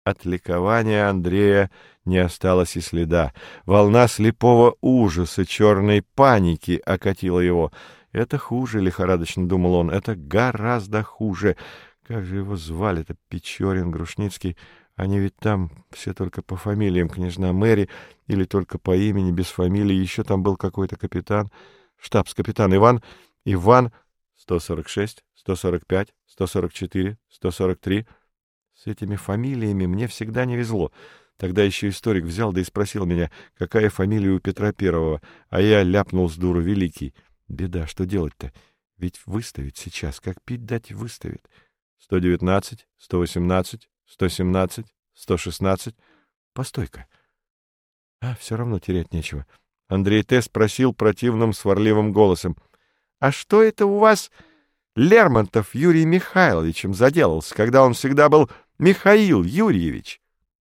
От ликования Андрея не осталось и следа. Волна слепого ужаса, черной паники окатила его. «Это хуже», — лихорадочно думал он, — «это гораздо хуже. Как же его звали-то? Печорин, Грушницкий. Они ведь там все только по фамилиям. Княжна Мэри или только по имени, без фамилии. Еще там был какой-то капитан, штабс-капитан Иван 146, 145, 144, 143. С этими фамилиями мне всегда не везло. Тогда еще историк взял да и спросил меня, какая фамилия у Петра Первого, а я ляпнул с дуру Великий. Беда, что делать-то? Ведь выставит сейчас, как пить дать выставит. 119, 118, 117, 116. Постой-ка. А, все равно терять нечего. Андрей Т. спросил противным сварливым голосом. — А что это у вас Лермонтов Юрий Михайловичем заделался, когда он всегда был Михаил Юрьевич?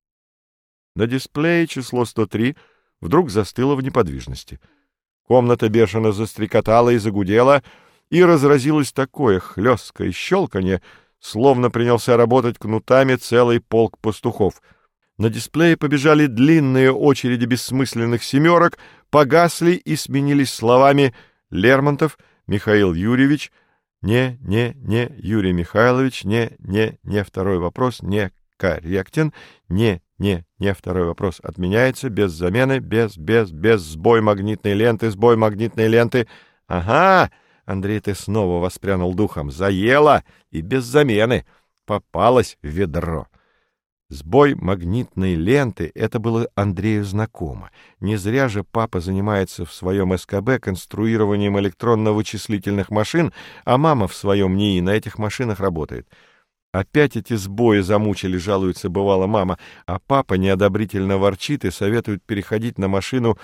На дисплее число 103 вдруг застыло в неподвижности. Комната бешено застрекотала и загудела, и разразилось такое хлесткое щелканье, словно принялся работать кнутами целый полк пастухов. На дисплее побежали длинные очереди бессмысленных семерок, погасли и сменились словами «Лермонтов», «Михаил Юрьевич», «Не, Юрий Михайлович», «Не, второй вопрос, не корректен», «Не, второй вопрос отменяется, без замены, без, сбой магнитной ленты». Ага! Андрей, ты снова воспрянул духом. Заело и без замены. Попалась в ведро. Сбой магнитной ленты — это было Андрею знакомо. Не зря же папа занимается в своем СКБ конструированием электронно-вычислительных машин, а мама в своем НИИ на этих машинах работает. Опять эти сбои замучили, жалуется бывало мама, а папа неодобрительно ворчит и советует переходить на машину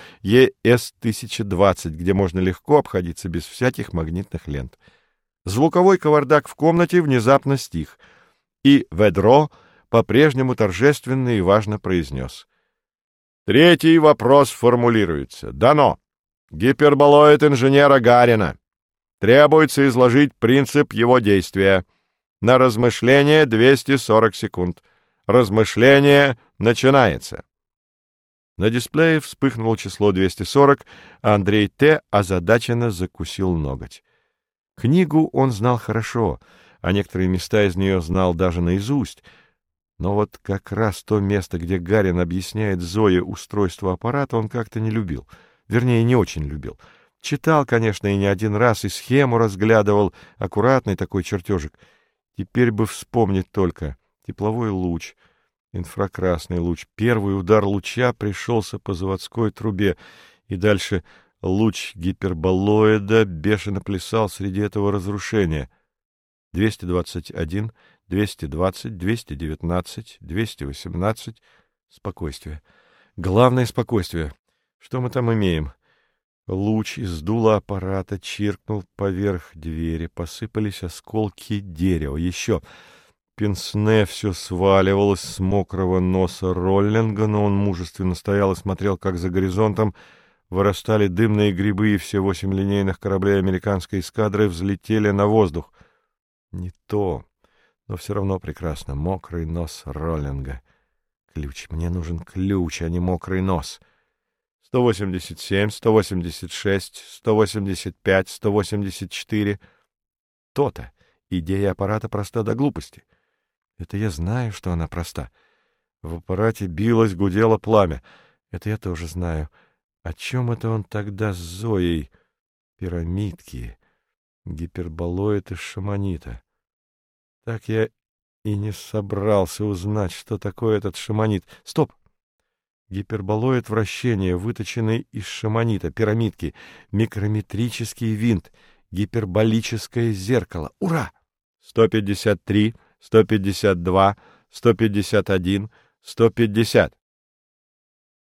ЕС-1020, где можно легко обходиться без всяких магнитных лент. Звуковой кавардак в комнате внезапно стих, и ведро по-прежнему торжественно и важно произнес. Третий вопрос формулируется. Дано. Гиперболоид инженера Гарина. Требуется изложить принцип его действия. На размышление 240 секунд. Размышление начинается. На дисплее вспыхнуло число 240, а Андрей Т. озадаченно закусил ноготь. Книгу он знал хорошо, а некоторые места из нее знал даже наизусть. Но вот как раз то место, где Гарин объясняет Зое устройство аппарата, он как-то не любил. Вернее, не очень любил. Читал, конечно, и не один раз, и схему разглядывал, аккуратный такой чертежик. Теперь бы вспомнить только. Тепловой луч, инфракрасный луч. Первый удар луча пришелся по заводской трубе. И дальше луч гиперболоида бешено плясал среди этого разрушения. 221, 220, 219, 218. Спокойствие. Главное — спокойствие. Что мы там имеем? Луч из дула аппарата чиркнул поверх двери, посыпались осколки дерева. Еще пенсне все сваливалось с мокрого носа Роллинга, но он мужественно стоял и смотрел, как за горизонтом вырастали дымные грибы, и все 8 линейных кораблей американской эскадры взлетели на воздух. Не то, но все равно прекрасно. Мокрый нос Роллинга. Ключ. Мне нужен ключ, а не мокрый нос. 187, 186, 185, 184. То-то. Идея аппарата проста до глупости. Это я знаю, что она проста. В аппарате билось, гудело пламя. Это я тоже знаю. О чем это он тогда с Зоей? Пирамидки, гиперболоид из шаманита. Так я и не собрался узнать, что такое этот шаманит. Стоп! Гиперболоид вращения, выточенный из шаманита, пирамидки, микрометрический винт, гиперболическое зеркало. Ура! 153, 152, 151, 150.